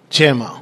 Chema.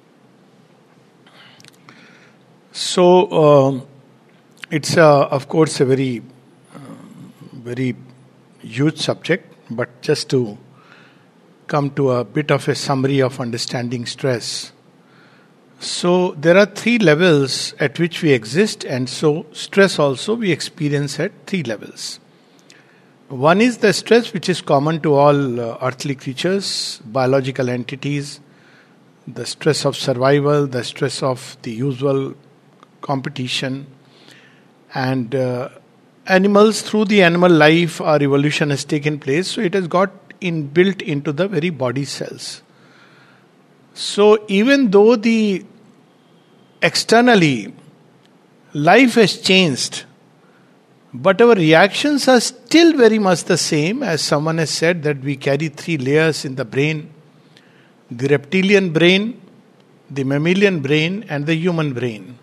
So it's of course a very huge subject, but just to come to a bit of a summary of understanding stress. So there are three levels at which we exist, and so stress also we experience at three levels. One is the stress which is common to all earthly creatures, biological entities, the stress of survival, the stress of the usual competition, and animals, through the animal life, our evolution has taken place, so it has got built into the very body cells. So even though the externally life has changed, but our reactions are still very much the same. As someone has said, that we carry three layers in the brain: the reptilian brain, the mammalian brain, and the human brain.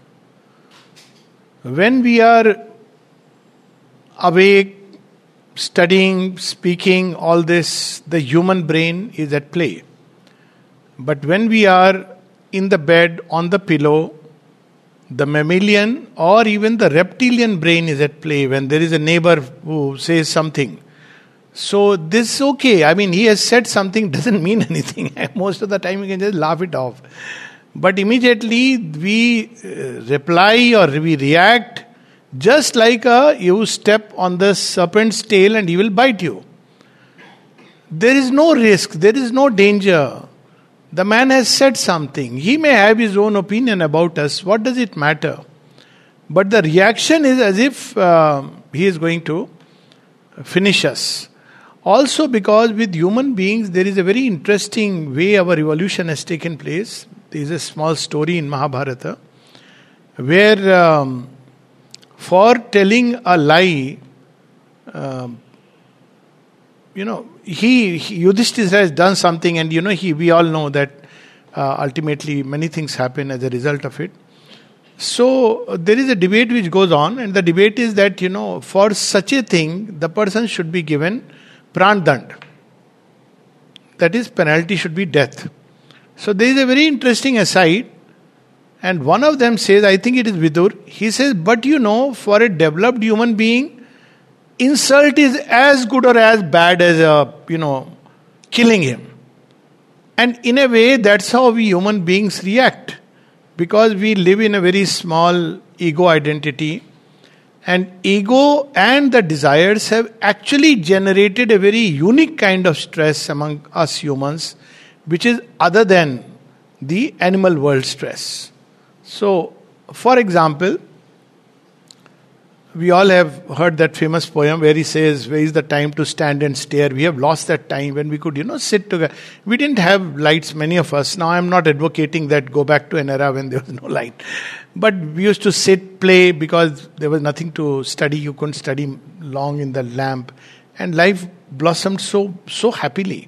When we are awake, studying, speaking, all this, the human brain is at play. But when we are in the bed, on the pillow, the mammalian or even the reptilian brain is at play when there is a neighbor who says something. So this is okay. I mean, he has said something, doesn't mean anything. Most of the time we can just laugh it off. But immediately we reply or we react just like you step on the serpent's tail and he will bite you. There is no risk, there is no danger. The man has said something. He may have his own opinion about us. What does it matter? But the reaction is as if he is going to finish us. Also because with human beings there is a very interesting way our evolution has taken place. There is a small story in Mahabharata where for telling a lie, Yudhishthira has done something, and we all know that ultimately many things happen as a result of it. So there is a debate which goes on, and the debate is that for such a thing the person should be given prandand. That is, penalty should be death. So there is a very interesting aside, and one of them says, I think it is Vidur, he says, but for a developed human being, insult is as good or as bad as killing him. And in a way, that's how we human beings react. Because we live in a very small ego identity. And ego and the desires have actually generated a very unique kind of stress among us humans, which is other than the animal world stress. So, for example, we all have heard that famous poem where he says, where is the time to stand and stare? We have lost that time when we could, sit together. We didn't have lights, many of us. Now I'm not advocating that go back to an era when there was no light. But we used to sit, play, because there was nothing to study. You couldn't study long in the lamp. And life blossomed so happily.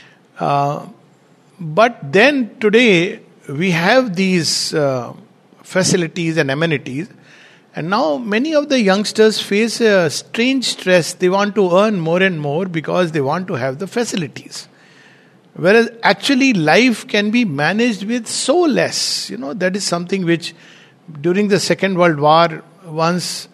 But then today, we have these facilities and amenities. And now many of the youngsters face a strange stress. They want to earn more and more because they want to have the facilities. Whereas actually life can be managed with so less. That is something which during the Second World War once,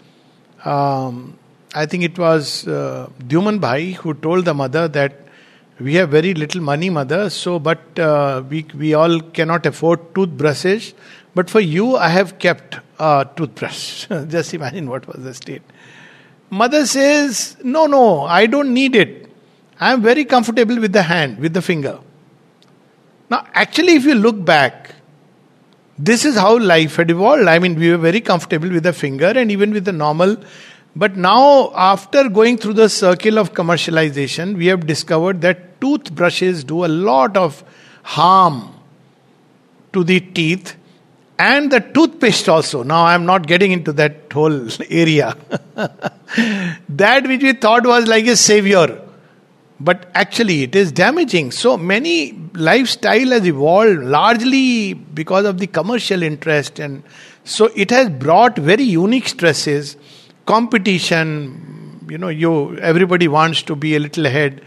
I think it was Dyuman Bhai who told the mother that we have very little money, mother, but we all cannot afford toothbrushes. But for you, I have kept a toothbrush. Just imagine what was the state. Mother says, no, I don't need it. I am very comfortable with the hand, with the finger. Now, actually, if you look back, this is how life had evolved. I mean, we were very comfortable with the finger and even with the normal. But now, after going through the circle of commercialization, we have discovered that toothbrushes do a lot of harm to the teeth. And the toothpaste also. Now I am not getting into that whole area. That which we thought was like a savior. But actually it is damaging. So many lifestyle has evolved largely because of the commercial interest. And so it has brought very unique stresses. Competition, everybody wants to be a little ahead.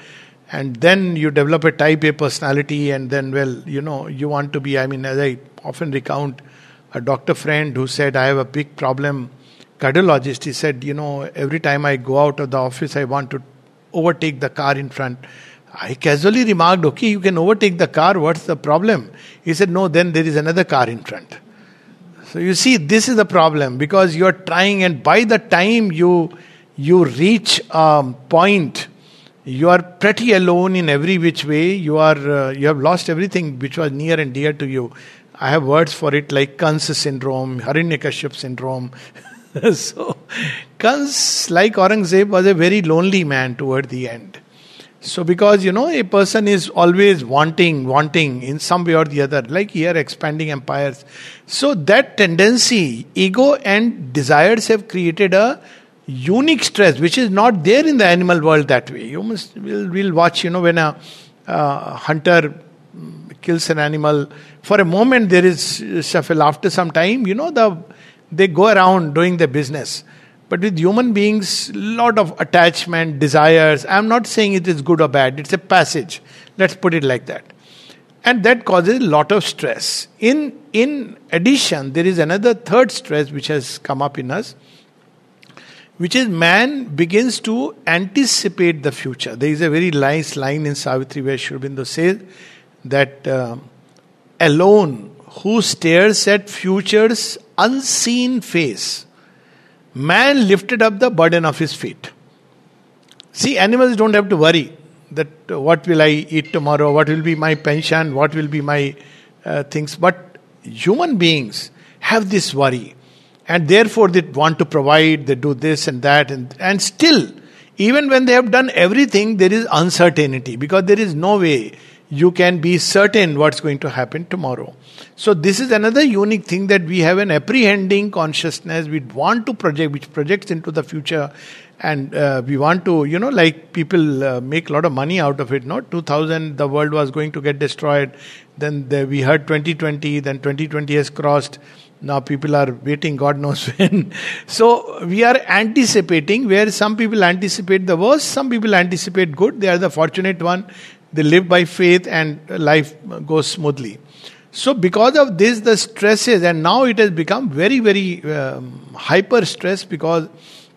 And then you develop a type A personality, and then, well, you want to be, as I often recount, a doctor friend who said, I have a big problem, cardiologist, he said, every time I go out of the office, I want to overtake the car in front. I casually remarked, okay, you can overtake the car, what's the problem? He said, no, then there is another car in front. So you see, this is the problem, because you are trying, and by the time you reach a point, you are pretty alone in every which way. You have lost everything which was near and dear to you. I have words for it like Kansa syndrome, Hiranyakashipu syndrome. So Kans, like Aurangzeb, was a very lonely man toward the end. So because, a person is always wanting in some way or the other, like here expanding empires. So that tendency, ego and desires have created a unique stress which is not there in the animal world that way. You will watch, when a hunter kills an animal, for a moment there is shuffle. After some time, they go around doing their business. But with human beings, lot of attachment, desires. I'm not saying it is good or bad. It's a passage. Let's put it like that. And that causes a lot of stress. In addition, there is another third stress which has come up in us, which is man begins to anticipate the future. There is a very nice line in Savitri where Sri Aurobindo says that alone who stares at future's unseen face, man lifted up the burden of his feet. See, animals don't have to worry that what will I eat tomorrow, what will be my pension, what will be my things. But human beings have this worry. And therefore they want to provide, they do this and that. And still, even when they have done everything, there is uncertainty. Because there is no way you can be certain what's going to happen tomorrow. So this is another unique thing, that we have an apprehending consciousness. We want to project, which projects into the future. And we want to, like people make a lot of money out of it. 2000, the world was going to get destroyed. Then we heard 2020, then 2020 has crossed. Now people are waiting, God knows when. So we are anticipating, where some people anticipate the worst, some people anticipate good. They are the fortunate one. They live by faith and life goes smoothly. So because of this, the stresses, and now it has become very, very hyper stress, because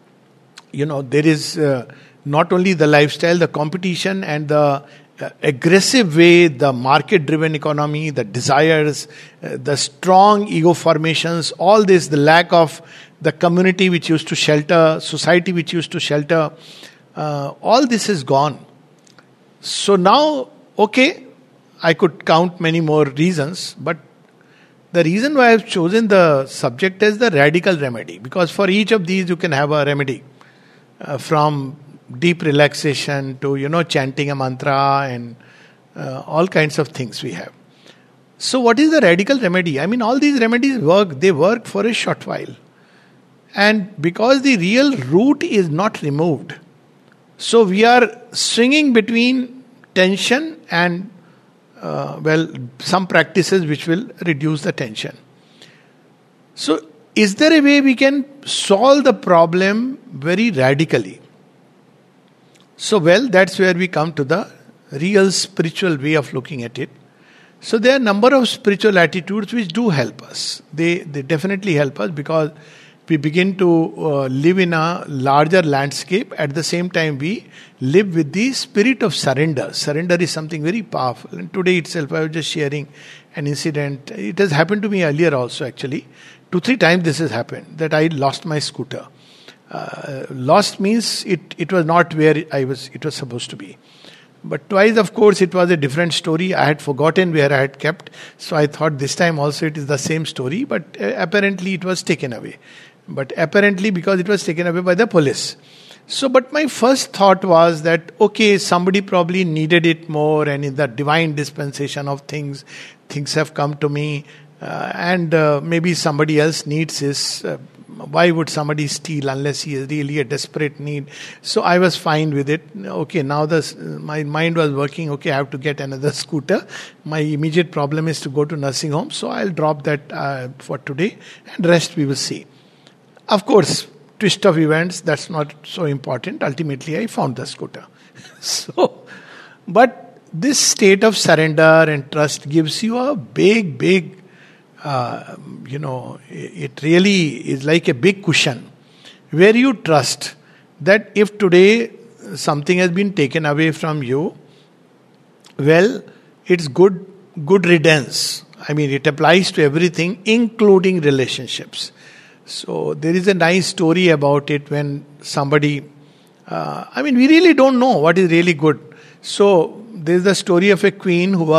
there is not only the lifestyle, the competition and the aggressive way, the market-driven economy, the desires, the strong ego formations, all this, the lack of the community which used to shelter, society which used to shelter, all this is gone. So now, okay, I could count many more reasons, but the reason why I've chosen the subject as the radical remedy, because for each of these you can have a remedy, from deep relaxation to, chanting a mantra and all kinds of things we have. So what is the radical remedy? All these remedies work. They work for a short while. And because the real root is not removed, so we are swinging between tension and, some practices which will reduce the tension. So is there a way we can solve the problem very radically? So, that's where we come to the real spiritual way of looking at it. So, there are a number of spiritual attitudes which do help us. They definitely help us, because we begin to live in a larger landscape. At the same time, we live with the spirit of surrender. Surrender is something very powerful. And today itself, I was just sharing an incident. It has happened to me earlier also, actually. 2-3 times this has happened, that I lost my scooter. Lost means it was not where it was supposed to be. But twice, of course, it was a different story. I had forgotten where I had kept. So I thought this time also it is the same story. But apparently it was taken away. But apparently because it was taken away by the police. So, but my first thought was that, okay, somebody probably needed it more, and in the divine dispensation of things have come to me. And maybe somebody else needs this. Why would somebody steal unless he is really a desperate need? So I was fine with it. Okay, now my mind was working. Okay, I have to get another scooter. My immediate problem is to go to nursing home. So I'll drop that for today, and rest we will see. Of course, twist of events, that's not so important. Ultimately, I found the scooter. So, But this state of surrender and trust gives you a big, it really is like a big cushion where you trust that if today something has been taken away from you, well, it's good riddance. I mean, it applies to everything, including relationships. So there is a nice story about it when somebody, we really don't know what is really good. So there's the story of a queen who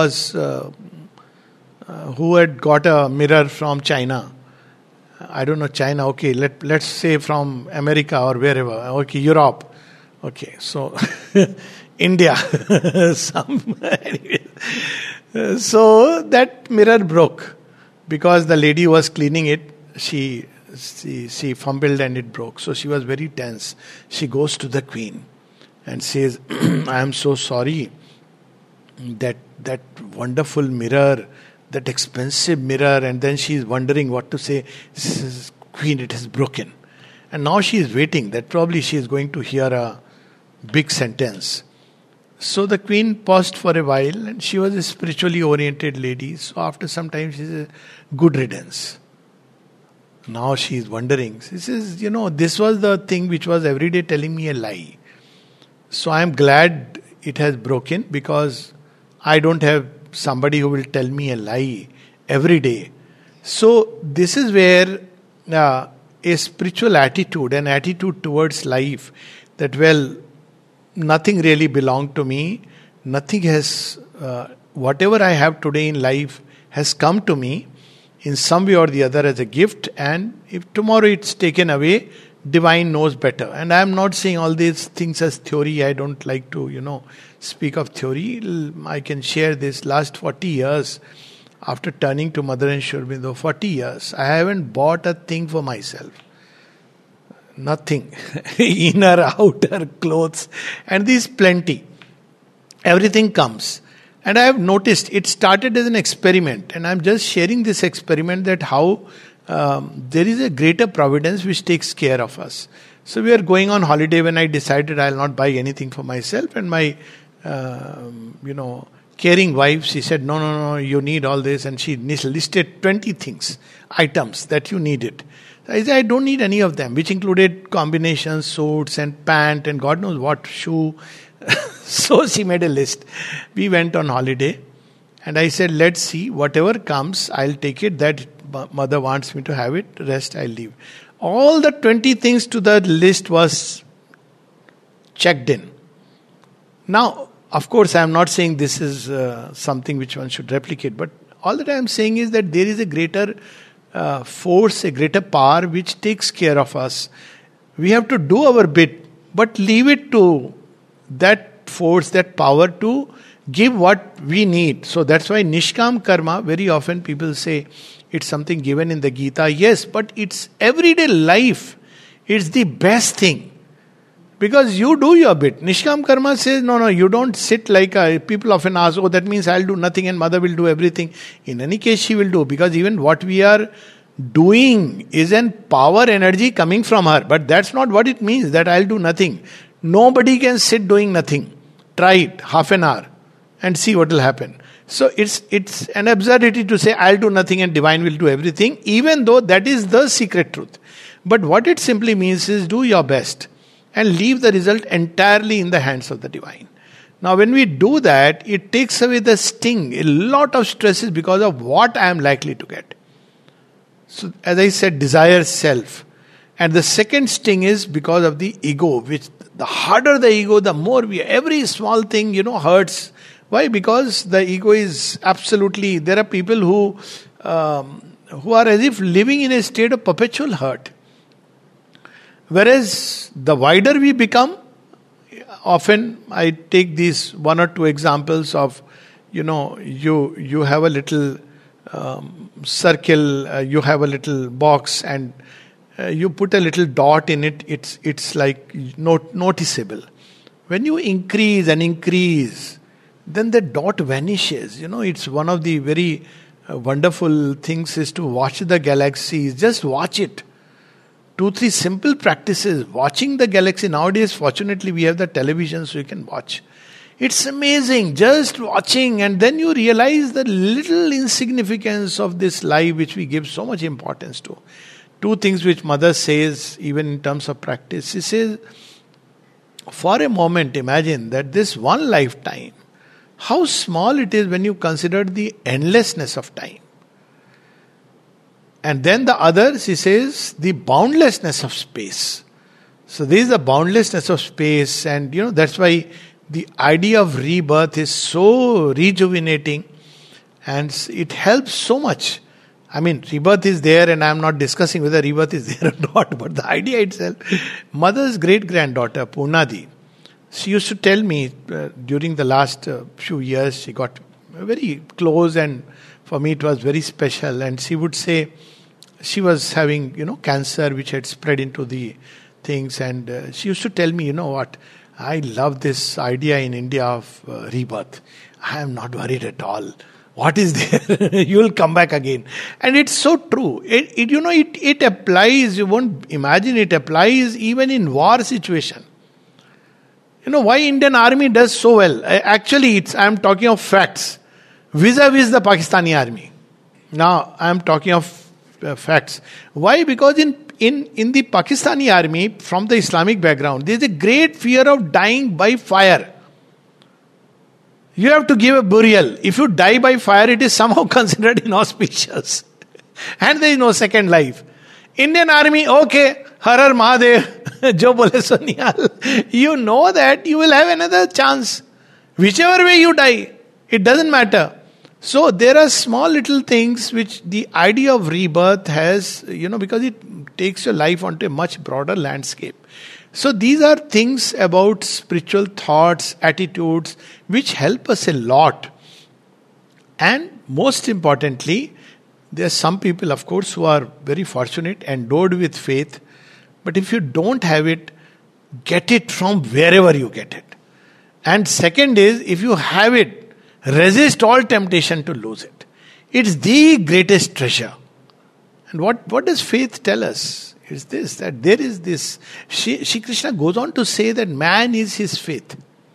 had got a mirror from China. I don't know China. Okay, let's say from America or wherever. Okay, Europe. Okay, so India. Anyway. So that mirror broke because the lady was cleaning it. She fumbled and it broke. So she was very tense. She goes to the queen and says, "I am so sorry. That wonderful mirror, that expensive mirror," and then she is wondering what to say. Says, "Queen, it has broken." And now she is waiting that probably she is going to hear a big sentence. So the queen paused for a while, and she was a spiritually oriented lady. So after some time she said, "Good riddance." Now she is wondering. She says, this was the thing which was every day telling me a lie. So I am glad it has broken because I don't have somebody who will tell me a lie every day. So this is where a spiritual attitude, an attitude towards life, that nothing really belonged to me. Nothing has, whatever I have today in life has come to me in some way or the other as a gift, and if tomorrow it's taken away, divine knows better. And I am not saying all these things as theory. I don't like to, speak of theory. I can share this. Last 40 years, after turning to Mother and Sri Aurobindo, 40 years, I haven't bought a thing for myself. Nothing. Inner, outer, clothes. And this plenty. Everything comes. And I have noticed it started as an experiment. And I'm just sharing this experiment that how there is a greater providence which takes care of us. So we are going on holiday when I decided I'll not buy anything for myself. And my, caring wife, she said, no, you need all this. And she listed 20 things, items that you needed. I said, I don't need any of them, which included combinations, suits and pant and God knows what, shoe. So she made a list. We went on holiday and I said, let's see, whatever comes, I'll take it. That mother wants me to have it, rest I'll leave. All the 20 things to the list was checked in. Now, of course, I am not saying this is something which one should replicate, but all that I am saying is that there is a greater force, a greater power which takes care of us. We have to do our bit, but leave it to that force, that power to give what we need. So that's why Nishkam Karma, very often people say it's something given in the Gita. Yes, but it's everyday life. It's the best thing. Because you do your bit. Nishkam Karma says, no, you don't sit like people often ask, oh, that means I'll do nothing and mother will do everything. In any case, she will do. Because even what we are doing is an power energy coming from her. But that's not what it means, that I'll do nothing. Nobody can sit doing nothing. Try it, half an hour, and see what will happen. So it's an absurdity to say, I'll do nothing and divine will do everything, even though that is the secret truth. But what it simply means is do your best and leave the result entirely in the hands of the divine. Now when we do that, it takes away the sting. A lot of stress is because of what I am likely to get. So as I said, desire self. And the second sting is because of the ego, which the harder the ego, the more every small thing, hurts. Why? Because the ego is absolutely, there are people who are as if living in a state of perpetual hurt. Whereas the wider we become, often I take these one or two examples of, you have a little circle, you have a little box and you put a little dot in it, it's like noticeable. When you increase and increase, then the dot vanishes. It's one of the very wonderful things is to watch the galaxies. Just watch it. 2-3 simple practices. Watching the galaxy. Nowadays, fortunately, we have the television so you can watch. It's amazing just watching, and then you realize the little insignificance of this life which we give so much importance to. Two things which mother says, even in terms of practice. She says, for a moment, imagine that this one lifetime, how small it is when you consider the endlessness of time. And then the other, she says, the boundlessness of space. So there is the boundlessness of space, and that's why the idea of rebirth is so rejuvenating, and it helps so much. I mean, rebirth is there, and I am not discussing whether rebirth is there or not, but the idea itself. Mother's great-granddaughter, Purnadi, she used to tell me during the last few years, she got very close, and for me it was very special. And she would say she was having, cancer which had spread into the things, and she used to tell me, what, I love this idea in India of rebirth. I am not worried at all. What is there? You will come back again. And it's so true. It applies, you won't imagine, it applies even in war situation. Why Indian army does so well? Actually, I am talking of facts. Vis-a-vis the Pakistani army. Now, I am talking of facts. Why? Because in the Pakistani army, from the Islamic background, there is a great fear of dying by fire. You have to give a burial. If you die by fire, it is somehow considered inauspicious. And there is no second life. Indian army, okay, Har Har Mahadev, Jo Bole So Nihal. You know that you will have another chance. Whichever way you die, it doesn't matter. So there are small little things which the idea of rebirth has, because it takes your life onto a much broader landscape. So these are things about spiritual thoughts, attitudes, which help us a lot. And most importantly, there are some people, of course, who are very fortunate, endowed with faith. But if you don't have it, get it from wherever you get it. And second is, if you have it, resist all temptation to lose it. It's the greatest treasure. And what does faith tell us? Is this, that there is this. Shri Krishna goes on to say that man is his faith.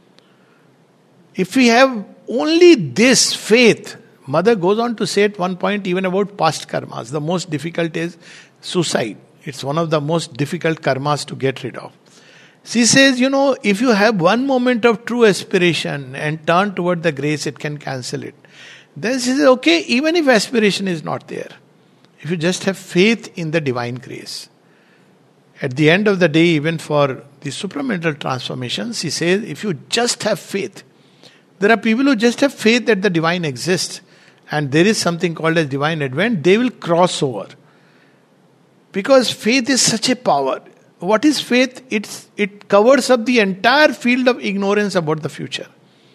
If we have only this faith, Mother goes on to say at one point even about past karmas. The most difficult is suicide. It's one of the most difficult karmas to get rid of. She says, if you have one moment of true aspiration and turn toward the grace, it can cancel it. Then she says, okay, even if aspiration is not there, if you just have faith in the divine grace. At the end of the day, even for the supramental transformations, she says, if you just have faith, there are people who just have faith that the divine exists, and there is something called as divine advent, they will cross over. Because faith is such a power. What is faith? It covers up the entire field of ignorance about the future.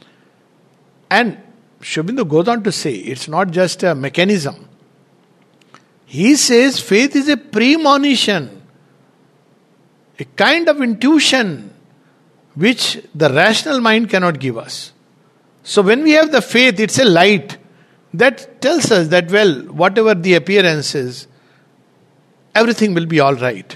And Sri Aurobindo goes on to say, it's not just a mechanism. He says faith is a premonition, a kind of intuition which the rational mind cannot give us. So when we have the faith, it's a light that tells us that, well, whatever the appearance is, everything will be all right.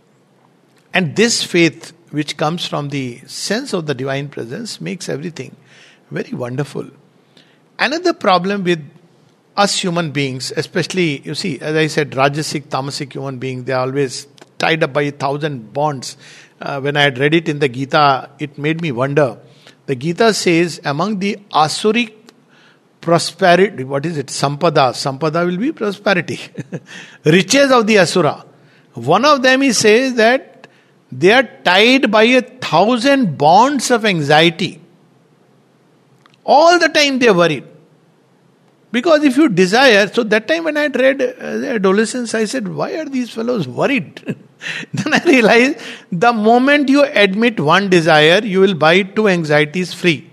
And this faith, which comes from the sense of the divine presence, makes everything very wonderful. Another problem with us human beings, especially, you see, as I said, Rajasic, Tamasic human beings, they are always tied up by 1,000 bonds. When I had read it in the Gita, it made me wonder. The Gita says, among the Asuric prosperity, what is it? Sampada. Sampada will be prosperity. Riches of the Asura. One of them, he says that they are tied by 1,000 bonds of anxiety. All the time they are worried. Because if you desire, so that time when I had read adolescence, I said, why are these fellows worried? Then I realized, the moment you admit one desire, you will buy 2 anxieties free.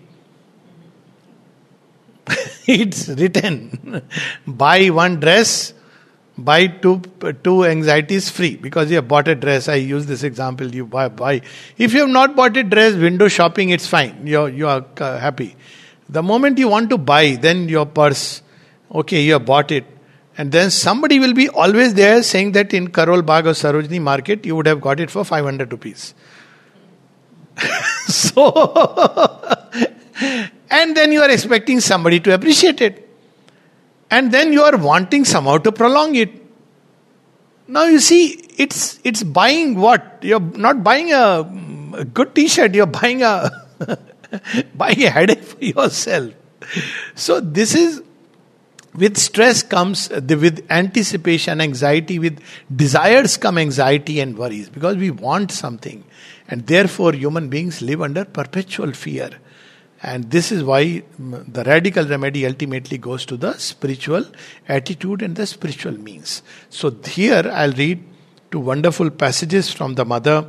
It's written. Buy one dress, buy two anxieties free. Because you have bought a dress, I use this example, you buy. If you have not bought a dress, window shopping, it's fine. You are happy. The moment you want to buy, then your purse, okay, you have bought it. And then somebody will be always there saying that in Karol Bagh or Sarojini market, you would have got it for 500 rupees. So, And then you are expecting somebody to appreciate it. And then you are wanting somehow to prolong it. Now you see, it's buying what? You're not buying a good t-shirt, you're buying a buying a headache for yourself. So this is, with stress comes, with anticipation, anxiety, with desires come anxiety and worries, because we want something. And therefore human beings live under perpetual fear. And this is why the radical remedy ultimately goes to the spiritual attitude and the spiritual means. So here I'll read two wonderful passages from the mother.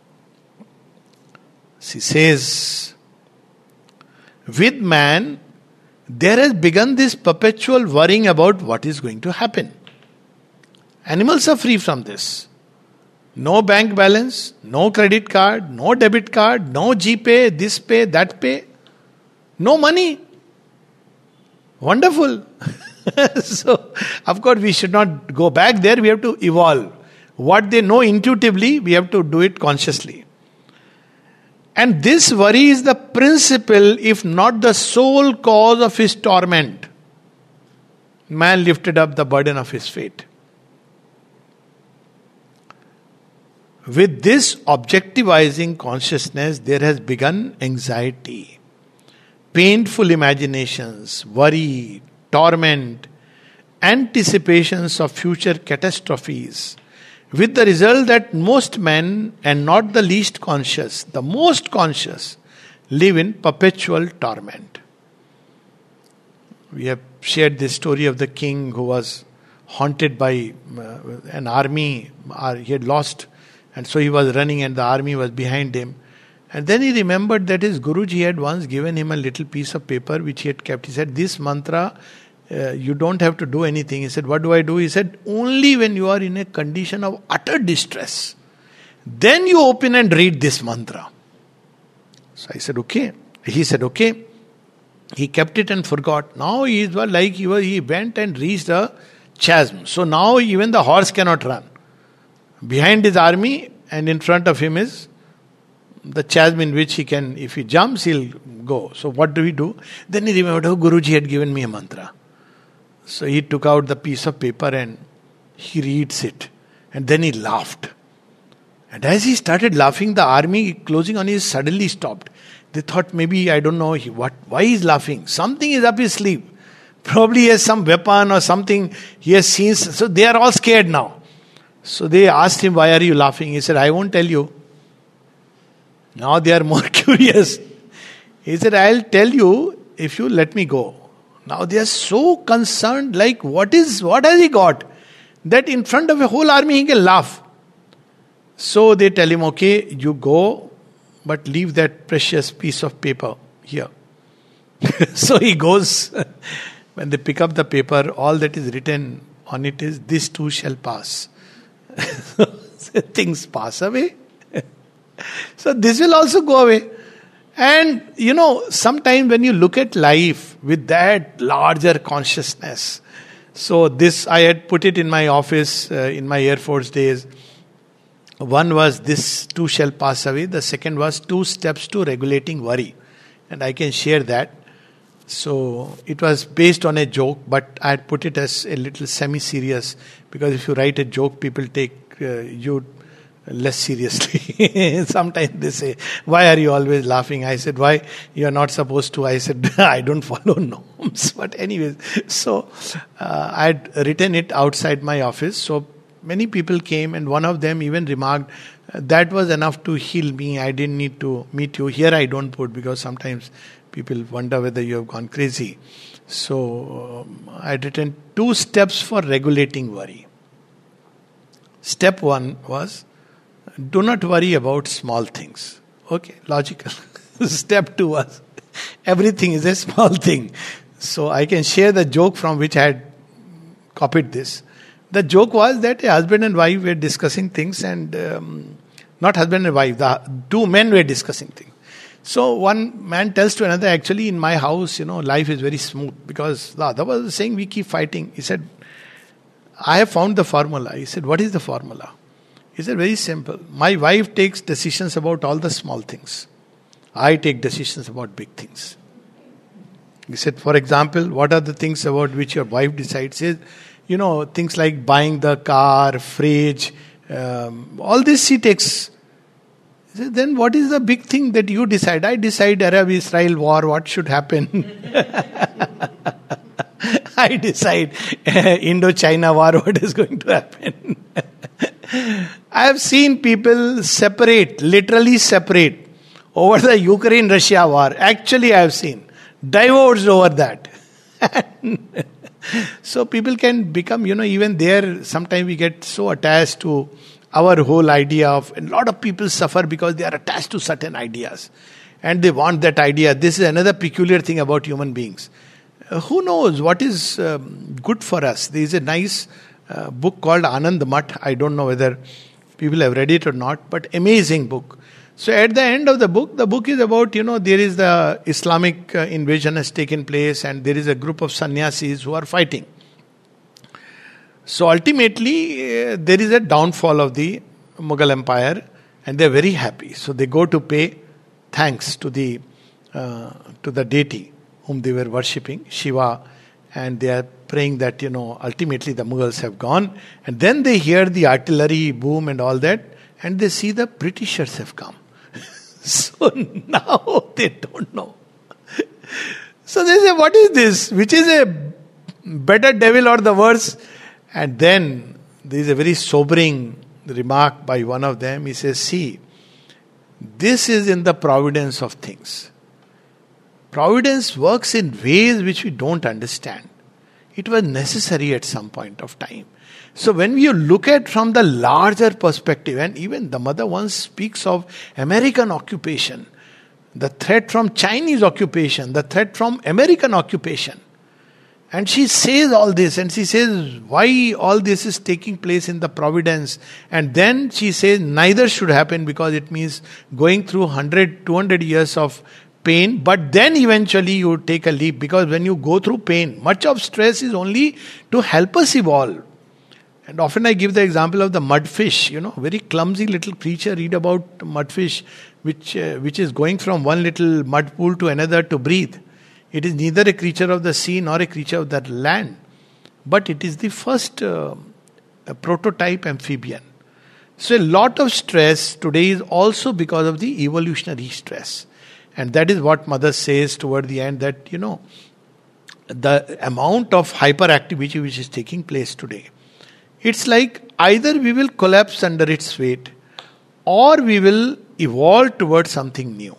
She says, with man, there has begun this perpetual worrying about what is going to happen. Animals are free from this. No bank balance, no credit card, no debit card, no GPay, this pay, that pay. No money. Wonderful. So, of course, we should not go back there. We have to evolve. What they know intuitively, we have to do it consciously. And this worry is the principal, if not the sole cause of his torment. Man lifted up the burden of his fate. With this objectivizing consciousness, there has begun anxiety. Painful imaginations, worry, torment, anticipations of future catastrophes, with the result that most men, and not the least conscious, the most conscious, live in perpetual torment. We have shared this story of the king who was haunted by an army. He had lost, and so he was running and the army was behind him. And then he remembered that his Guruji had once given him a little piece of paper which he had kept. He said, this mantra, you don't have to do anything. He said, what do I do? He said, only when you are in a condition of utter distress, then you open and read this mantra. So I said, okay. He said, okay. He kept it and forgot. Now he went and reached a chasm. So now even the horse cannot run. Behind his army and in front of him is the chasm in which he can, if he jumps, he'll go. So what do we do? Then he remembered, oh, Guruji had given me a mantra. So he took out the piece of paper and he reads it. And then he laughed. And as he started laughing, the army closing on his suddenly stopped. They thought maybe, I don't know, why he's laughing. Something is up his sleeve. Probably he has some weapon or something he has seen. So they are all scared now. So they asked him, why are you laughing? He said, I won't tell you. Now they are more curious. He said, I'll tell you if you let me go. Now they are so concerned, like what has he got? That in front of a whole army he can laugh. So they tell him, okay, you go, but leave that precious piece of paper here. So he goes. When they pick up the paper, all that is written on it is, this too shall pass. Things pass away. So this will also go away. And sometimes when you look at life with that larger consciousness, so this, I had put it in my office in my Air Force days. One was, this too shall pass away. The second was 2 steps to regulating worry. And I can share that. So it was based on a joke, but I had put it as a little semi-serious, because if you write a joke, people take you less seriously. Sometimes they say, why are you always laughing? I said, why? You are not supposed to. I said, I don't follow norms. But anyways, so I had written it outside my office. So many people came, and one of them even remarked, that was enough to heal me. I didn't need to meet you. Here I don't put, because sometimes people wonder whether you have gone crazy. So I had written 2 steps for regulating worry. Step 1 was, do not worry about small things. Okay, logical. Step 2 was, everything is a small thing. So I can share the joke from which I had copied this. The joke was that a husband and wife were discussing things, and not husband and wife, the 2 men were discussing things. So one man tells to another, actually in my house, life is very smooth, because the other was saying we keep fighting. He said, I have found the formula. He said, what is the formula? He said, very simple. My wife takes decisions about all the small things. I take decisions about big things. He said, for example, what are the things about which your wife decides? Says, things like buying the car, fridge, all this she takes. He said, then what is the big thing that you decide? I decide Arab-Israel war, what should happen. I decide Indo-China war, what is going to happen. I have seen people separate, literally separate, over the Ukraine-Russia war. Actually, I have seen. Divorced over that. So people can become, even there, sometimes we get so attached to our whole idea of, a lot of people suffer because they are attached to certain ideas. And they want that idea. This is another peculiar thing about human beings. Who knows what is good for us? There is a nice book called Anand Math. I don't know whether people have read it or not, but amazing book. So at the end of the book is about, there is the Islamic invasion has taken place and there is a group of sannyasis who are fighting. So ultimately, there is a downfall of the Mughal Empire and they are very happy. So they go to pay thanks to the deity whom they were worshipping, Shiva, and they are praying that, ultimately the Mughals have gone. And then they hear the artillery boom and all that, and they see the Britishers have come. So now they don't know. So they say, what is this? Which is a better devil or the worse? And then there is a very sobering remark by one of them. He says, see, this is in the providence of things. Providence works in ways which we don't understand. It was necessary at some point of time. So when you look at from the larger perspective, and even the mother once speaks of American occupation, the threat from Chinese occupation, the threat from American occupation. And she says all this, and she says why all this is taking place in the providence. And then she says neither should happen because it means going through 100, 200 years of pain, but then eventually you take a leap, because when you go through pain, much of stress is only to help us evolve. And often I give the example of the mudfish, very clumsy little creature. Read about mudfish, which is going from one little mud pool to another to breathe. It is neither a creature of the sea nor a creature of the land, but it is the first prototype amphibian. So a lot of stress today is also because of the evolutionary stress. And that is what Mother says toward the end, that, the amount of hyperactivity which is taking place today. It's like either we will collapse under its weight or we will evolve towards something new.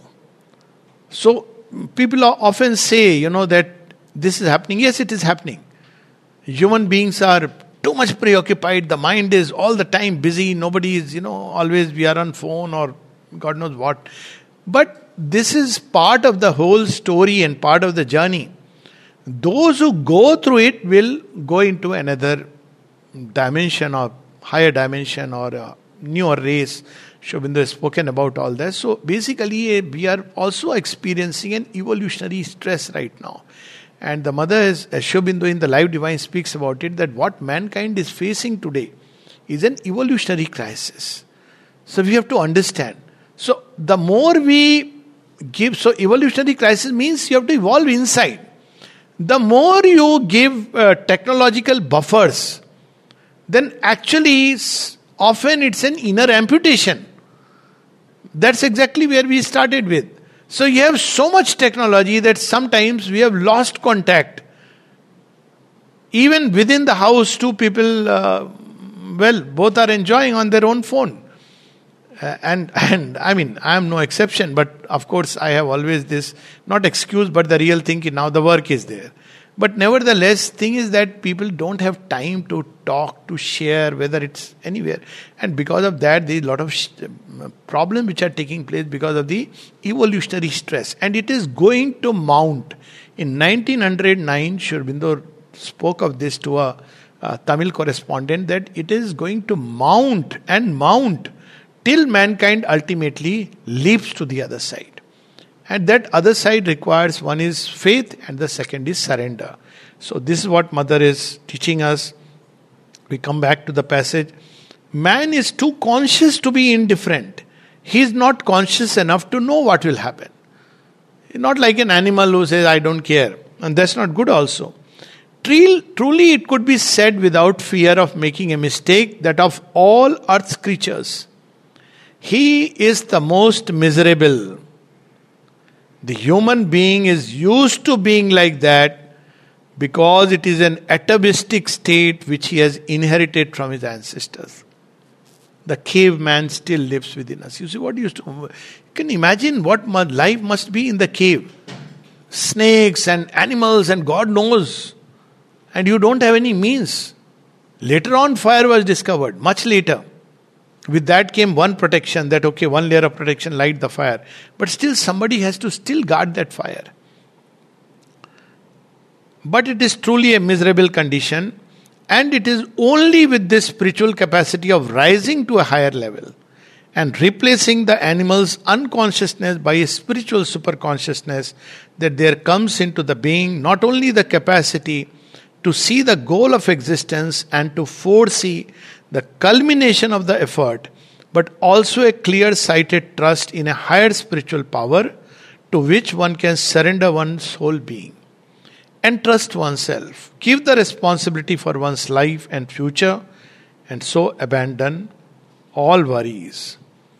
So people often say, that this is happening. Yes, it is happening. Human beings are too much preoccupied. The mind is all the time busy. Nobody is, always we are on phone or God knows what. But this is part of the whole story and part of the journey. Those who go through it will go into another dimension or higher dimension or a newer race. Sri Aurobindo has spoken about all that. So basically we are also experiencing an evolutionary stress right now. And the mother, as Sri Aurobindo in the Life Divine speaks about it, that what mankind is facing today is an evolutionary crisis. So we have to understand. So the more we give, so evolutionary crisis means you have to evolve inside. The more you give technological buffers, then actually often it's an inner amputation. That's exactly where we started with. So you have so much technology that sometimes we have lost contact. Even within the house, two people, both are enjoying on their own phone. And I mean, I am no exception, but of course I have always this, not excuse, but the real thing, now the work is there. But nevertheless, thing is that people don't have time to talk, to share, whether it's anywhere. And because of that, there is a lot of problems which are taking place because of the evolutionary stress. And it is going to mount. In 1909, Sri Aurobindo spoke of this to a Tamil correspondent, that it is going to mount and mount till mankind ultimately leaps to the other side. And that other side requires, one is faith and the second is surrender. So this is what Mother is teaching us. We come back to the passage. Man is too conscious to be indifferent. He is not conscious enough to know what will happen. Not like an animal who says, I don't care. And that's not good also. Truly, it could be said without fear of making a mistake that of all earth's creatures, he is the most miserable. The human being is used to being like that because it is an atavistic state which he has inherited from his ancestors. The caveman still lives within us. You see what you can imagine what life must be in the cave. Snakes and animals and God knows. And you don't have any means. Later on, fire was discovered, much later. With that came one protection, that okay, one layer of protection, light the fire. But still somebody has to still guard that fire. But it is truly a miserable condition, and it is only with this spiritual capacity of rising to a higher level and replacing the animal's unconsciousness by a spiritual superconsciousness that there comes into the being not only the capacity to see the goal of existence and to foresee the culmination of the effort, but also a clear-sighted trust in a higher spiritual power to which one can surrender one's whole being. Entrust oneself, give the responsibility for one's life and future, and so abandon all worries.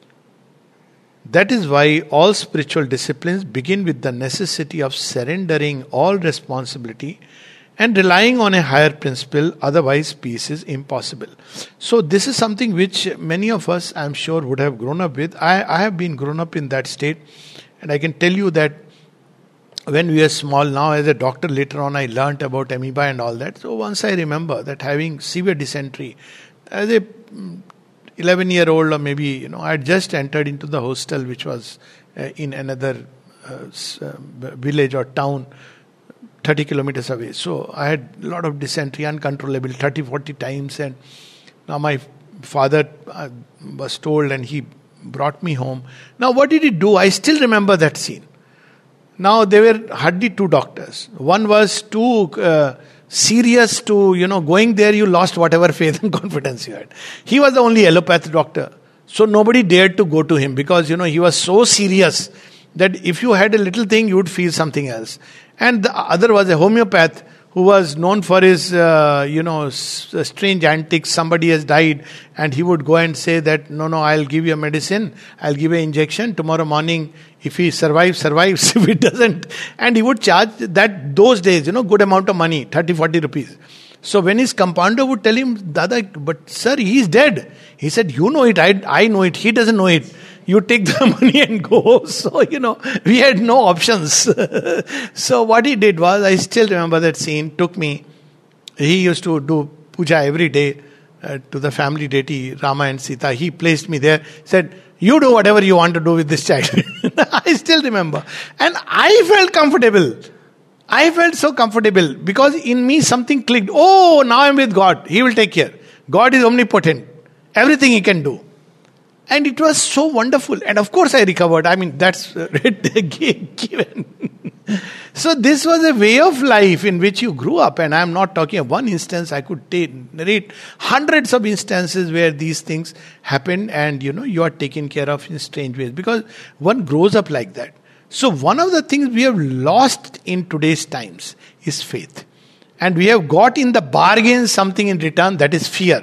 That is why all spiritual disciplines begin with the necessity of surrendering all responsibility and relying on a higher principle, otherwise peace is impossible. So this is something which many of us, I am sure, would have grown up with. I have been grown up in that state, and I can tell you that when we were small, now as a doctor later on I learnt about amoeba and all that. So once I remember that having severe dysentery, as a 11-year-old or maybe, I had just entered into the hostel which was in another village or town 30 kilometers away. So I had a lot of dysentery, uncontrollable, 30-40 times. And now my father was told and he brought me home. Now what did he do? I still remember that scene. Now there were hardly two doctors. One was too serious to, going there you lost whatever faith and confidence you had. He was the only allopath doctor. So nobody dared to go to him because, he was so serious that if you had a little thing, you would feel something else. And the other was a homeopath who was known for his, strange antics. Somebody has died and he would go and say that, no, I'll give you a medicine. I'll give you an injection. Tomorrow morning, if he survives. If he doesn't. And he would charge that those days, good amount of money, 30-40 rupees. So when his compounder would tell him, Dada, but sir, he is dead. He said, you know it, I know it, he doesn't know it. You take the money and go. So, we had no options. So what he did was, I still remember that scene, he used to do puja every day to the family deity, Rama and Sita. He placed me there, said, you do whatever you want to do with this child. I still remember. And I felt comfortable. I felt so comfortable because in me something clicked. Oh, now I'm with God. He will take care. God is omnipotent. Everything He can do. And it was so wonderful. And of course I recovered. That's given. So this was a way of life in which you grew up. And I'm not talking of one instance. I could narrate hundreds of instances where these things happen and you are taken care of in strange ways. Because one grows up like that. So one of the things we have lost in today's times is faith. And we have got in the bargain something in return, that is fear.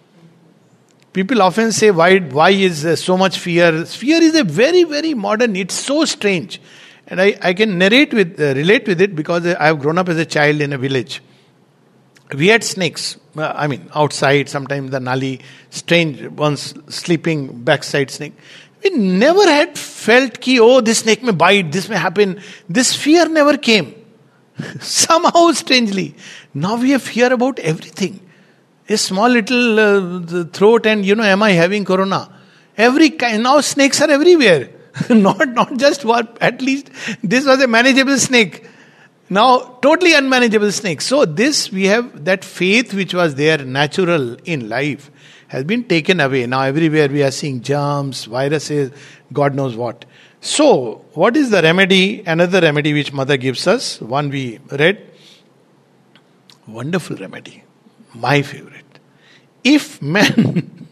People often say, why is so much fear? Fear is a very, very modern, it's so strange. And I can relate with it because I have grown up as a child in a village. We had snakes, outside, sometimes the nali, strange ones, sleeping backside snake. We never had felt this snake may bite, this may happen. This fear never came. Somehow, strangely. Now we have fear about everything. A small little throat and, am I having corona? Now snakes are everywhere. not just one, at least this was a manageable snake. Now, totally unmanageable snake. So we have that faith which was there natural in life has been taken away. Now everywhere we are seeing germs, viruses, God knows what. So, what is the remedy? Another remedy which Mother gives us, one we read. Wonderful remedy. My favorite. If men,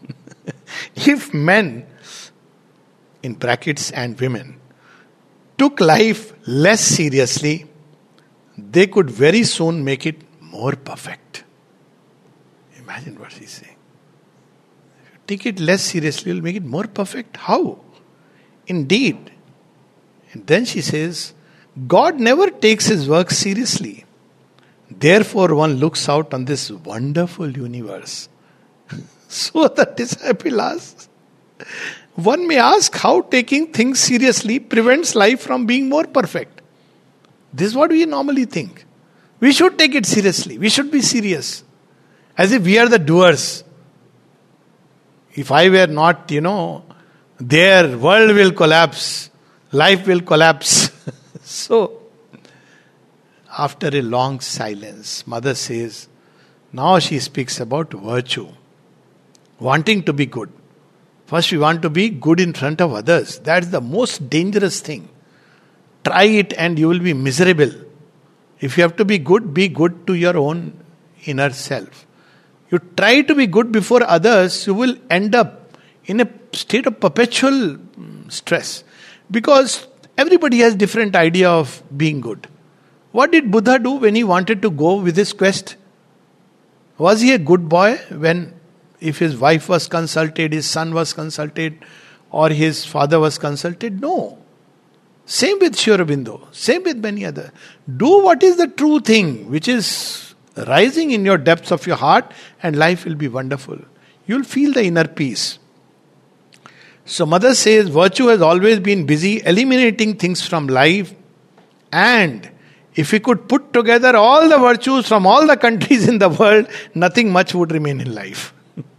in brackets and women, took life less seriously, they could very soon make it more perfect. Imagine what he's saying. If you take it less seriously, you'll make it more perfect. How? Indeed. And then she says, God never takes his work seriously. Therefore, one looks out on this wonderful universe. So the disciple asks, one may ask how taking things seriously prevents life from being more perfect. This is what we normally think. We should take it seriously. We should be serious. As if we are the doers. If I were not, their world will collapse. Life will collapse. So, after a long silence, mother says, now she speaks about virtue. Wanting to be good. First, we want to be good in front of others. That's the most dangerous thing. Try it and you will be miserable. If you have to be good to your own inner self. You try to be good before others, you will end up in a state of perpetual stress. Because everybody has different idea of being good. What did Buddha do when he wanted to go with his quest? Was he a good boy if his wife was consulted, his son was consulted, or his father was consulted? No. Same with Sri Aurobindo. Same with many others. Do what is the true thing, which is rising in your depths of your heart, and life will be wonderful. You'll feel the inner peace. So mother says, virtue has always been busy eliminating things from life, and if we could put together all the virtues from all the countries in the world, nothing much would remain in life.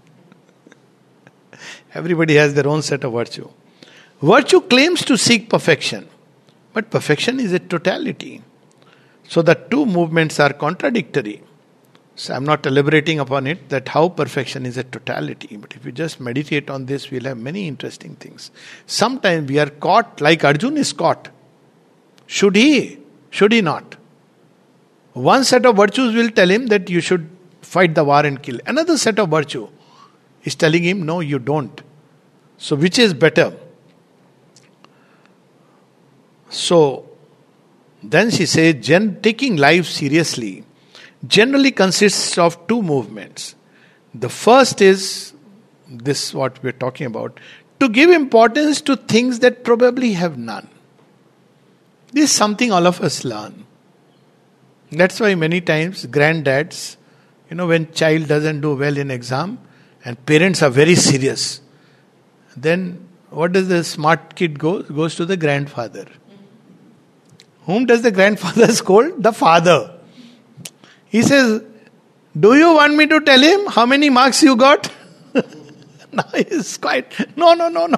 Everybody has their own set of virtue. Virtue claims to seek perfection, but perfection is a totality. So the two movements are contradictory. So I'm not elaborating upon it, that how perfection is a totality. But if you just meditate on this, we'll have many interesting things. Sometimes we are caught like Arjun is caught. Should he? Should he not? One set of virtues will tell him that you should fight the war and kill. Another set of virtue is telling him, no, you don't. So which is better? So then she says, taking life seriously generally consists of two movements. The first is this, what we're talking about, to give importance to things that probably have none. This is something all of us learn. That's why many times granddads, when child doesn't do well in exam and parents are very serious, then what does the smart kid go? Goes to the grandfather. Whom does the grandfather scold? The father. He says, do you want me to tell him how many marks you got? No, he's quite, no.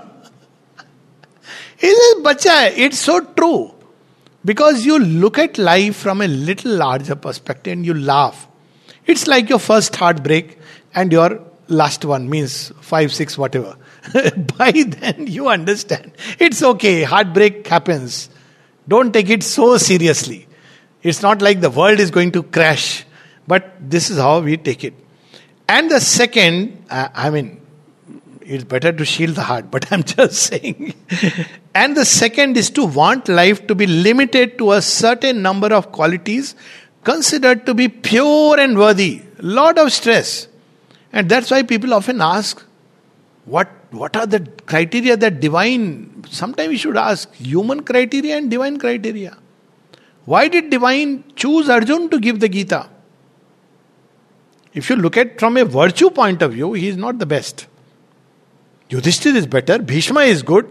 He says, bacha, it's so true. Because you look at life from a little larger perspective and you laugh. It's like your first heartbreak and your last one, means 5, 6, whatever. By then you understand. It's okay, heartbreak happens. Don't take it so seriously. It's not like the world is going to crash. But this is how we take it. And the second, it's better to shield the heart, but I'm just saying. And the second is to want life to be limited to a certain number of qualities considered to be pure and worthy. Lot of stress. And that's why people often ask, what are the criteria that divine? Sometimes we should ask human criteria and divine criteria. Why did divine choose Arjun to give the Gita? If you look at from a virtue point of view, he is not the best. Yudhishthir is better, Bhishma is good.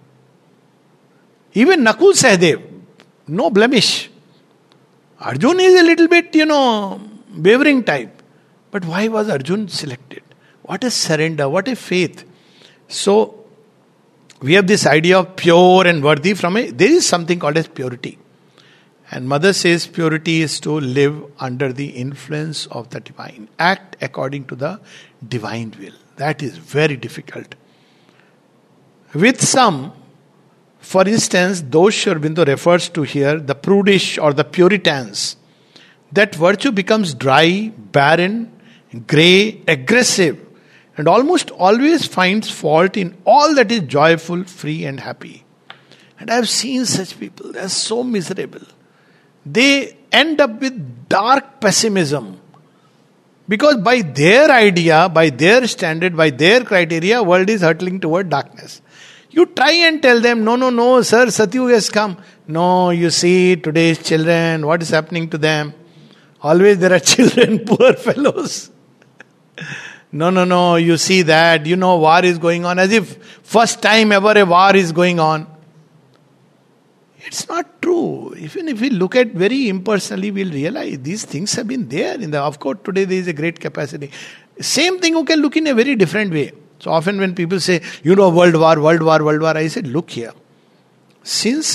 Even Nakul Sahadev, no blemish. Arjun is a little bit, wavering type. But why was Arjun selected? What a surrender, what a faith. So, we have this idea of pure and worthy there is something called as purity. And mother says purity is to live under the influence of the divine. Act according to the divine will. That is very difficult. With some, for instance, those Sri Aurobindo refers to here, the prudish or the Puritans, that virtue becomes dry, barren, grey, aggressive, and almost always finds fault in all that is joyful, free and happy. And I have seen such people, they are so miserable. They end up with dark pessimism. Because by their idea, by their standard, by their criteria, world is hurtling toward darkness. You try and tell them, no, sir, Satyug has come. No, you see, today's children, what is happening to them? Always there are children, poor fellows. No, you see that, war is going on, as if first time ever a war is going on. It's not true. Even if we look at very impersonally, we'll realize these things have been there. Of course, today there is a great capacity. Same thing you can look in a very different way. So often when people say, world war, I said, look here. Since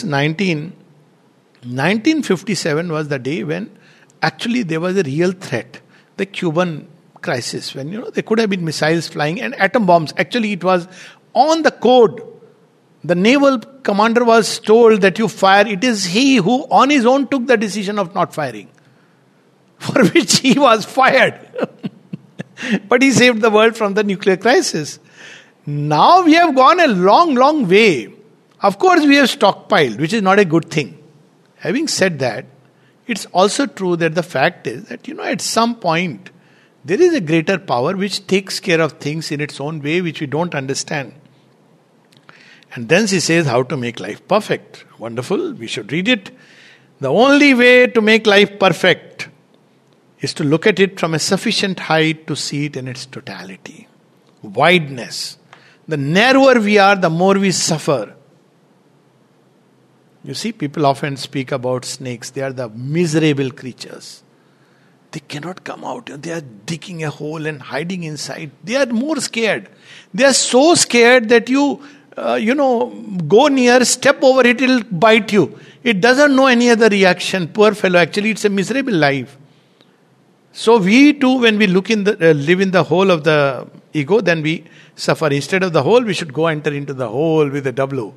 1957 was the day when actually there was a real threat. The Cuban crisis, when there could have been missiles flying and atom bombs. Actually, it was on the code. The naval commander was told that you fire. It is he who on his own took the decision of not firing, for which he was fired. But he saved the world from the nuclear crisis. Now we have gone a long way. Of course, we have stockpiled, which is not a good thing. Having said that, it's also true that the fact is that, at some point, there is a greater power which takes care of things in its own way, which we don't understand. And then she says how to make life perfect. Wonderful, we should read it. The only way to make life perfect is to look at it from a sufficient height to see it in its totality. Wideness. The narrower we are, the more we suffer. You see, people often speak about snakes. They are the miserable creatures. They cannot come out. They are digging a hole and hiding inside. They are more scared. They are so scared that you go near, step over it, it'll bite you. It doesn't know any other reaction. Poor fellow, actually it's a miserable life. So we too, when we live in the hole of the ego, then we suffer. Instead of the hole, we should go enter into the hole with a W.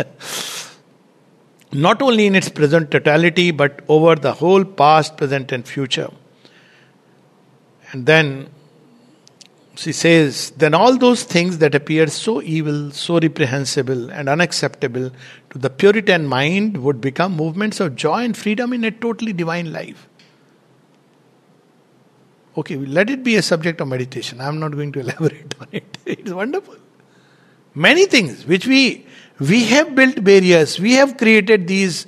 Not only in its present totality, but over the whole past, present and future. And then she says, then all those things that appear so evil, so reprehensible and unacceptable to the Puritan mind would become movements of joy and freedom in a totally divine life. Okay, let it be a subject of meditation. I am not going to elaborate on it. It's wonderful. Many things which we have built barriers, we have created these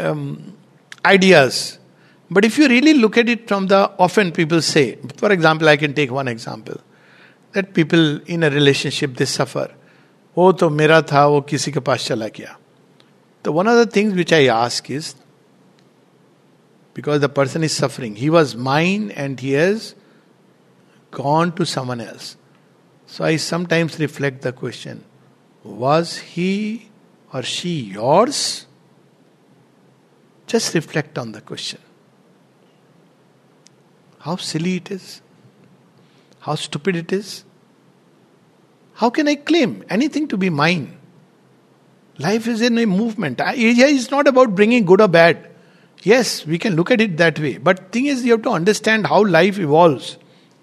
ideas. But if you really look at it from often people say, for example, I can take one example, that people in a relationship, they suffer. Oh, to mera tha, wo kisi ke paas chala gaya. So one of the things which I ask is, because the person is suffering, he was mine and he has gone to someone else. So I sometimes reflect the question, was he or she yours? Just reflect on the question. How silly it is. How stupid it is. How can I claim anything to be mine? Life is in a movement. It's not about bringing good or bad. Yes, we can look at it that way. But thing is, you have to understand how life evolves.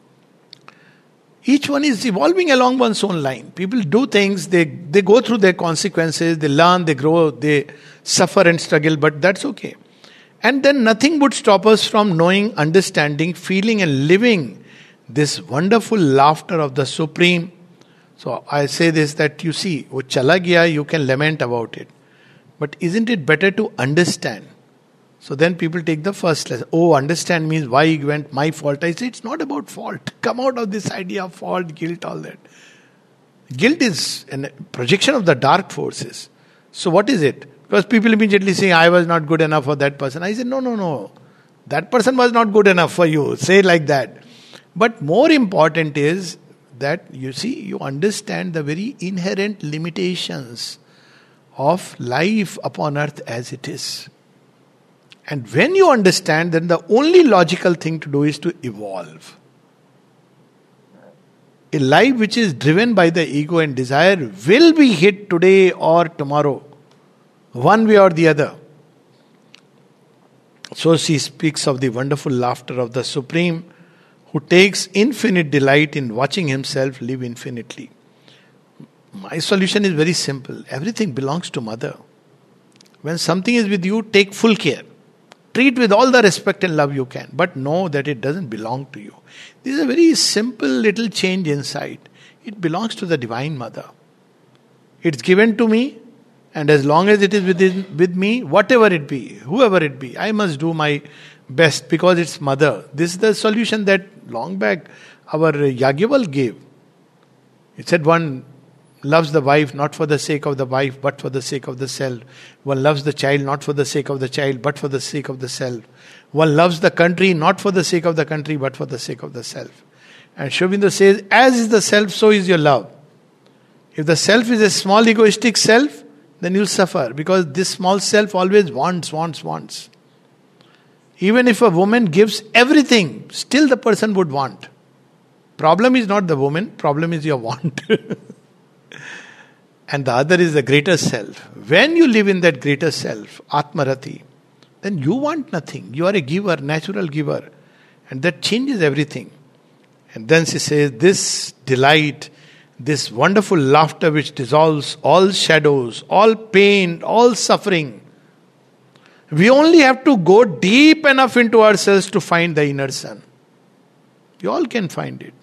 Each one is evolving along one's own line. People do things, they go through their consequences, they learn, they grow, they suffer and struggle, but that's okay. And then nothing would stop us from knowing, understanding, feeling and living this wonderful laughter of the Supreme. So I say this, that you see, wo chala gaya, you can lament about it. But isn't it better to understand? So then people take the first lesson. Oh, understand means why it went, my fault. I say it's not about fault. Come out of this idea of fault, guilt, all that. Guilt is a projection of the dark forces. So what is it? Because people immediately say, I was not good enough for that person. I say, no. That person was not good enough for you. Say like that. But more important is that you see, you understand the very inherent limitations of life upon earth as it is. And when you understand, then the only logical thing to do is to evolve. A life which is driven by the ego and desire will be hit today or tomorrow, one way or the other. So she speaks of the wonderful laughter of the Supreme, who takes infinite delight in watching himself live infinitely. My solution is very simple. Everything belongs to Mother. When something is with you, take full care. treat with all the respect and love you can. But know that it doesn't belong to you. This is a very simple little change inside. It belongs to the Divine Mother. It's given to me, and as long as it is with me, whatever it be, whoever it be, I must do my best because it's Mother. This is the solution that long back our Yagyaval gave. It said one loves the wife not for the sake of the wife but for the sake of the self. One loves the child not for the sake of the child but for the sake of the self. One loves the country not for the sake of the country but for the sake of the self. And Sri Aurobindo says, as is the self, so is your love. If the self is a small egoistic self, then you'll suffer because this small self always wants. Even if a woman gives everything, still the person would want. Problem is not the woman, problem is your want. And the other is the greater self. When you live in that greater self, Atmarati, then you want nothing. You are a giver, natural giver. And that changes everything. And then she says, this delight, this wonderful laughter which dissolves all shadows, all pain, all suffering. We only have to go deep enough into ourselves to find the inner sun. You all can find it.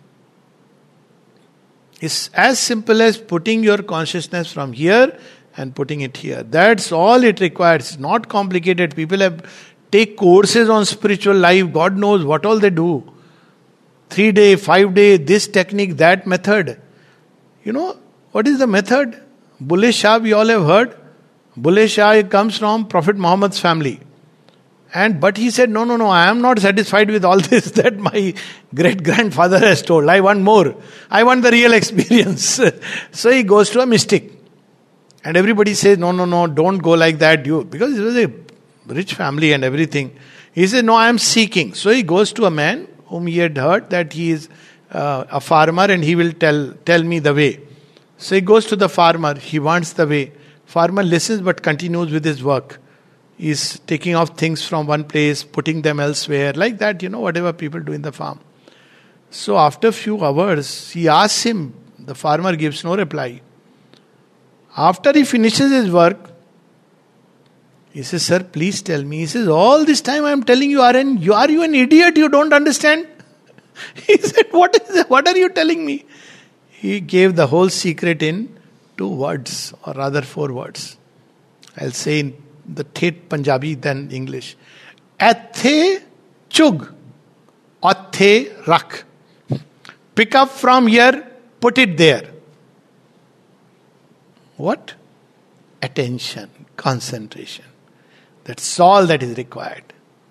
It's as simple as putting your consciousness from here and putting it here. That's all it requires. It's not complicated. People take courses on spiritual life. God knows what all they do. 3-day, 5-day, this technique, that method. You know, what is the method? Bulleh Shah, we all have heard. Bulleh Shah comes from Prophet Muhammad's family. But he said, no, I am not satisfied with all this that my great-grandfather has told. I want more. I want the real experience. So he goes to a mystic. And everybody says, no, don't go like that. Because it was a rich family and everything. He said, no, I am seeking. So he goes to a man whom he had heard that he is a farmer and he will tell me the way. So he goes to the farmer. He wants the way. Farmer listens but continues with his work. He's taking off things from one place, putting them elsewhere, like that, whatever people do in the farm. So after a few hours, he asks him, the farmer gives no reply. After he finishes his work, he says, sir, please tell me. He says, all this time I am telling you, are you an idiot? You don't understand? He said, what are you telling me? He gave the whole secret in 2 words, or rather 4 words. I'll say in the Thet Punjabi than English. Athe chug, athe rak. Pick up from here, put it there. What? Attention, concentration. That's all that is required.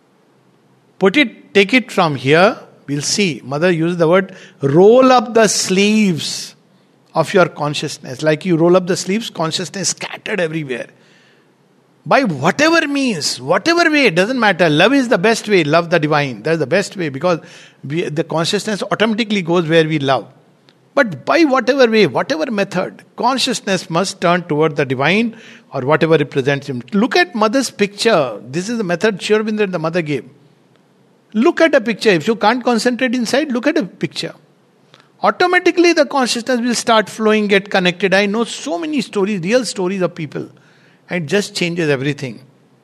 Take it from here. We'll see. Mother used the word, roll up the sleeves of your consciousness. Like you roll up the sleeves, consciousness scattered everywhere. By whatever means, whatever way, it doesn't matter. Love is the best way. Love the divine. That's the best way because the consciousness automatically goes where we love. But by whatever way, whatever method, consciousness must turn toward the divine or whatever represents him. Look at mother's picture. This is the method Sri Aurobindo and the mother gave. Look at a picture. If you can't concentrate inside, look at a picture. Automatically the consciousness will start flowing, get connected. I know so many stories, real stories of people. And it just changes everything.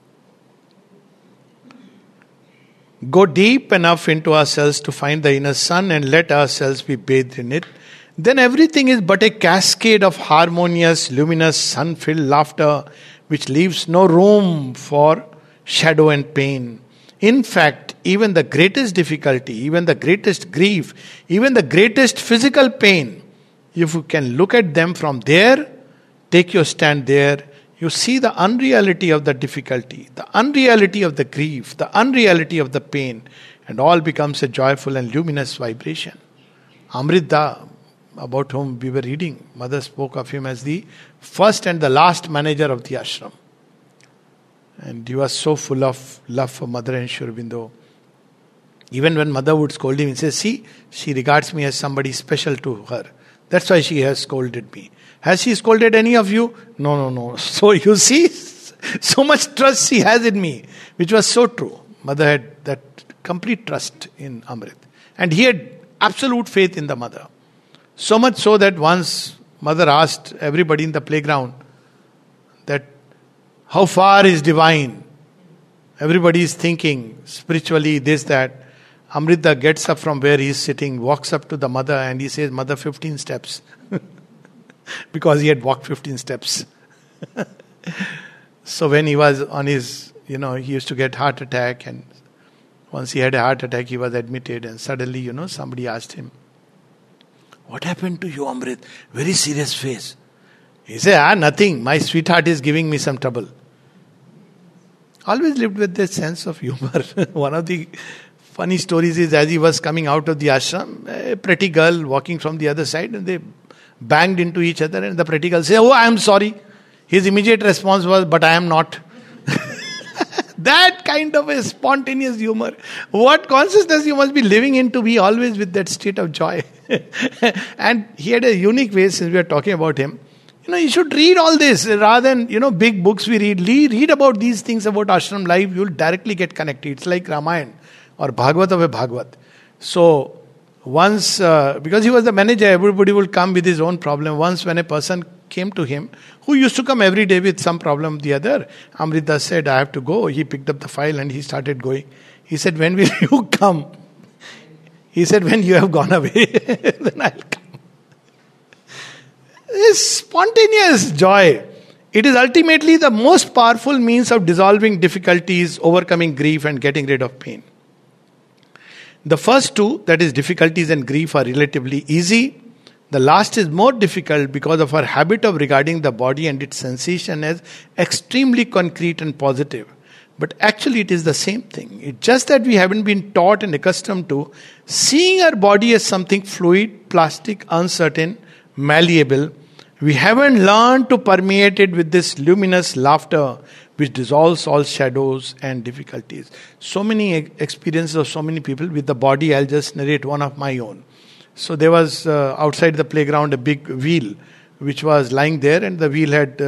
Go deep enough into ourselves to find the inner sun and let ourselves be bathed in it. Then everything is but a cascade of harmonious, luminous, sun-filled laughter which leaves no room for shadow and pain. In fact, even the greatest difficulty, even the greatest grief, even the greatest physical pain, if you can look at them from there, take your stand there, you see the unreality of the difficulty, the unreality of the grief, the unreality of the pain, and all becomes a joyful and luminous vibration. Amrita, about whom we were reading, Mother spoke of him as the first and the last manager of the ashram. And he was so full of love for Mother and Sri Aurobindo. Even when Mother would scold him, he says, see, she regards me as somebody special to her. That's why she has scolded me. Has she scolded any of you? No. So you see, so much trust she has in me, which was so true. Mother had that complete trust in Amrit. And he had absolute faith in the mother. So much so that once Mother asked everybody in the playground that how far is divine? Everybody is thinking spiritually this, that. Amrita gets up from where he is sitting, walks up to the mother and he says, Mother, 15 steps. Because he had walked 15 steps. So when he was on his, he used to get heart attack, and once he had a heart attack, he was admitted, and suddenly, somebody asked him, what happened to you, Amrit? Very serious face. He said, nothing. My sweetheart is giving me some trouble. Always lived with this sense of humor. One of the funny stories is, as he was coming out of the ashram, a pretty girl walking from the other side, and they banged into each other, and the pretty girl said, I am sorry. His immediate response was, but I am not. That kind of a spontaneous humor. What consciousness you must be living in to be always with that state of joy. And he had a unique way, since we are talking about him. You should read all this rather than, big books we read. Read about these things about ashram life. You will directly get connected. It's like Ramayana or Bhagavad of a Bhagavad. So, once, because he was the manager, everybody would come with his own problem. Once when a person came to him, who used to come every day with some problem or the other, Amrita said, I have to go. He picked up the file and he started going. He said, when will you come? He said, when you have gone away, then I'll come. This spontaneous joy. It is ultimately the most powerful means of dissolving difficulties, overcoming grief, and getting rid of pain. The first two, that is difficulties and grief, are relatively easy. The last is more difficult because of our habit of regarding the body and its sensation as extremely concrete and positive. But actually it is the same thing. It's just that we haven't been taught and accustomed to seeing our body as something fluid, plastic, uncertain, malleable. We haven't learned to permeate it with this luminous laughter which dissolves all shadows and difficulties. So many experiences of so many people with the body. I'll just narrate one of my own. So there was outside the playground a big wheel which was lying there, and the wheel had,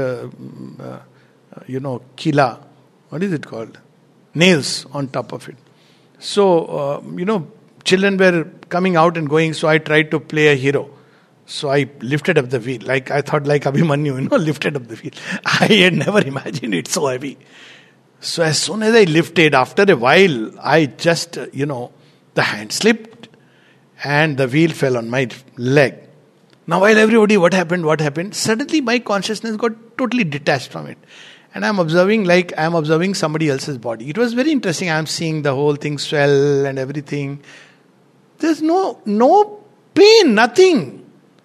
kila. What is it called? Nails on top of it. So, children were coming out and going, so I tried to play a hero. So I lifted up the wheel, I thought like Abhimanyu, lifted up the wheel. I had never imagined it so heavy. So as soon as I lifted, after a while, I just, the hand slipped and the wheel fell on my leg. Now while everybody, what happened? Suddenly my consciousness got totally detached from it. And I'm observing like I'm observing somebody else's body. It was very interesting. I'm seeing the whole thing swell and everything. There's no pain, nothing.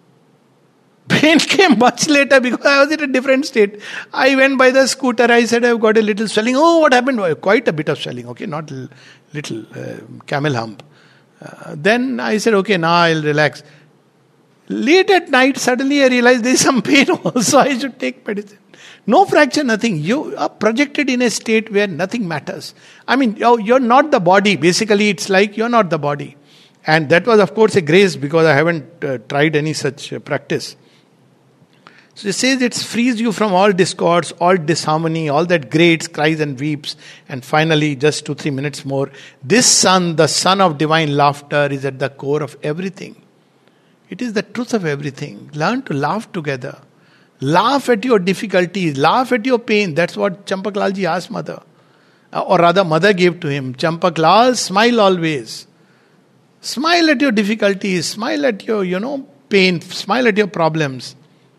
Pain came much later because I was in a different state. I went by the scooter. I said, I've got a little swelling. Oh, what happened? Quite a bit of swelling. Okay, not little, camel hump. Then I said, okay, now I'll relax. Late at night, suddenly I realized there's some pain also. I should take medicine. No fracture, nothing. You are projected in a state where nothing matters. I mean, you're not the body. Basically, it's like you're not the body. And that was, of course, a grace because I haven't tried any such practice. So it says it frees you from all discords, all disharmony, all that grates, cries and weeps. And finally, just 2-3 minutes more, this sun, the sun of divine laughter, is at the core of everything. It is the truth of everything. Learn to laugh together. Laugh at your difficulties. Laugh at your pain. That's what Champaklalji asked mother. Or rather, mother gave to him. Champaklal, smile always. Smile at your difficulties. Smile at your, pain. Smile at your problems.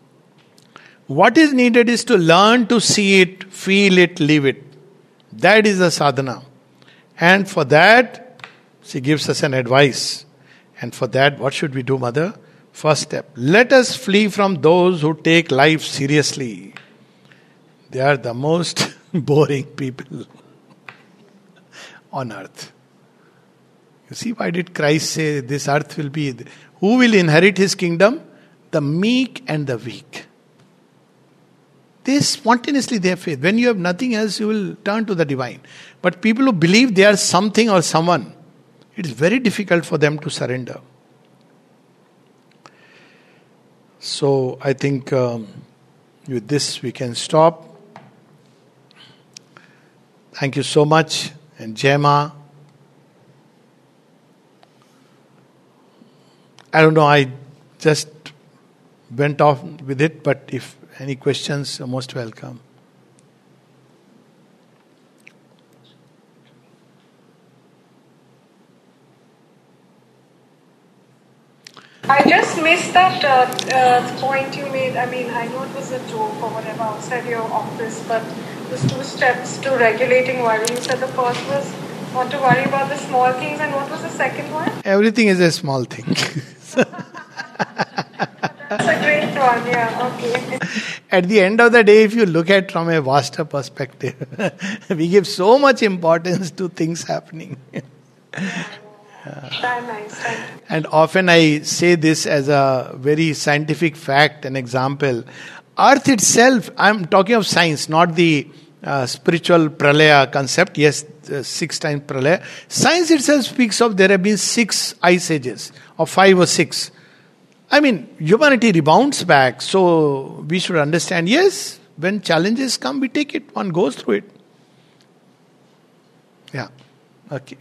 What is needed is to learn to see it, feel it, live it. That is the sadhana. And for that, she gives us an advice. And for that, what should we do, mother? First step, let us flee from those who take life seriously. They are the most boring people on earth. You see, why did Christ say this earth will be... Who will inherit his kingdom? The meek and the weak. They spontaneously, they have faith. When you have nothing else, you will turn to the divine. But people who believe they are something or someone, it is very difficult for them to surrender. So I think with this we can stop. Thank you so much. And Jai Ma. I don't know, I just went off with it, but if any questions, you're most welcome. I just missed that point you made. I mean, I know it was a joke or whatever outside your office, but there's 2 steps to regulating worry. You said the first was not to worry about the small things, and what was the second one? Everything is a small thing. That's a great one, yeah, okay. At the end of the day, if you look at from a vaster perspective, we give so much importance to things happening. Nice. And often I say this as a very scientific fact, an example. Earth itself, I'm talking of science, not the spiritual pralaya concept. Yes, 6 times pralaya. Science itself speaks of there have been 6 ice ages, or 5 or 6. I mean, humanity rebounds back, so we should understand, yes, when challenges come, we take it, one goes through it. Yeah, okay.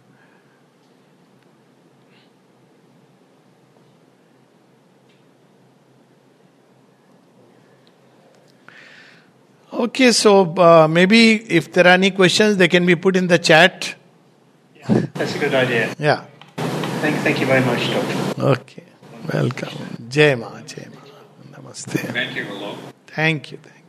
Okay, so maybe if there are any questions, they can be put in the chat. Yeah, that's a good idea. Yeah. Thank you very much, Doctor. Okay, welcome. Jai Ma, Namaste. Thank you, Alok. Thank you.